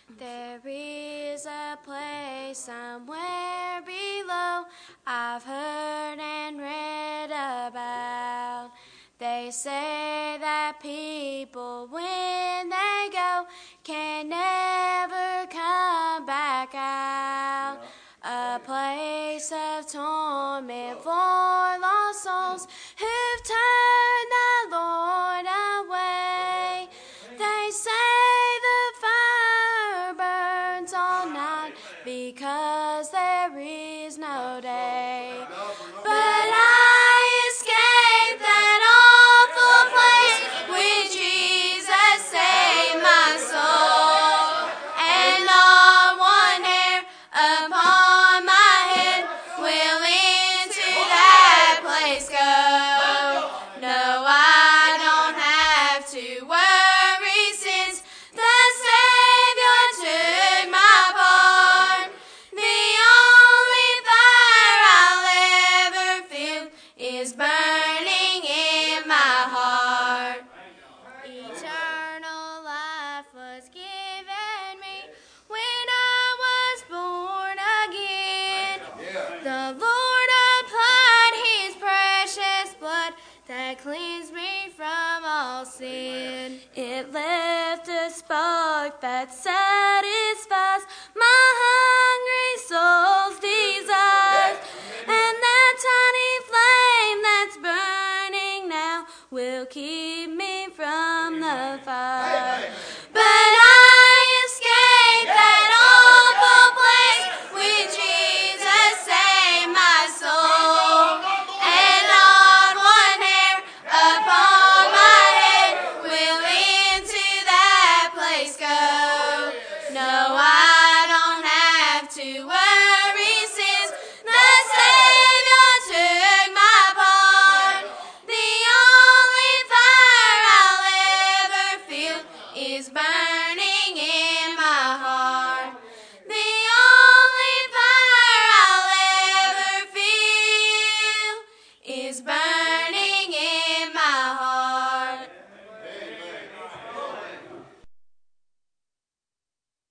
There is a place somewhere below I've heard and read about. They say that people, when they go, can never come back out. A place of torment for lost souls who've turned the Lord away. They say the fire burns all night because there is no day. But I escaped that awful place when Jesus saved my soul. And not one hair upon my head will into that place go. No, I don't have to worry since the Savior took my part. The only fire I'll ever feel is burning in my heart. Eternal life was given me when I was born again. The Lord applied His precious blood that cleansed me from all sin. It left a spark that set